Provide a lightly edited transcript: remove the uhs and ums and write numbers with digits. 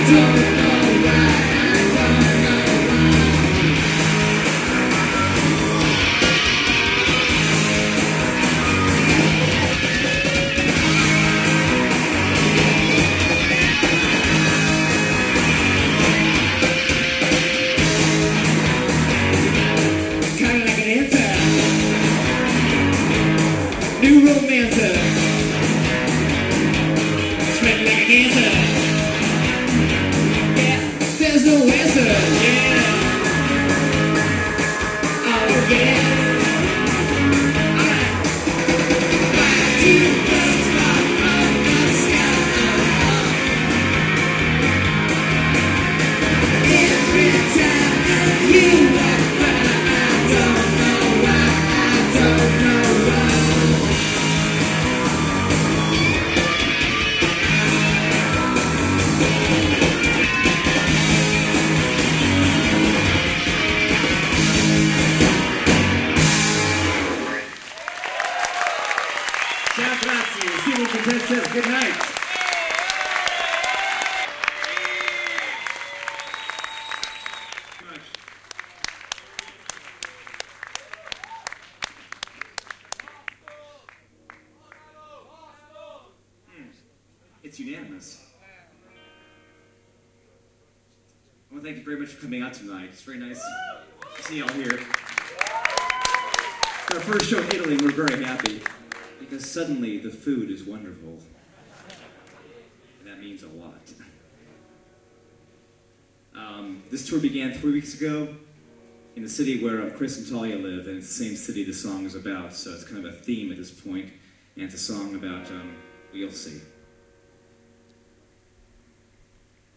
New romancer, spread like a dancer. Yeah, there's no answer. Yeah, oh yeah. Alright, 5, 2, 1, spot from the sky. Every time that you walk by, I don't know why. I don't know why. Ciao, grazie. Stephen Content says good night. It's unanimous. I want to thank you very much for coming out tonight. It's very nice to see you all here. It's our first show in Italy, and we're very happy because suddenly the food is wonderful. And that means a lot. This tour began 3 weeks ago in the city where Chris and Talia live, and it's the same city the song is about, so it's kind of a theme at this point, and it's a song about, well, you'll see.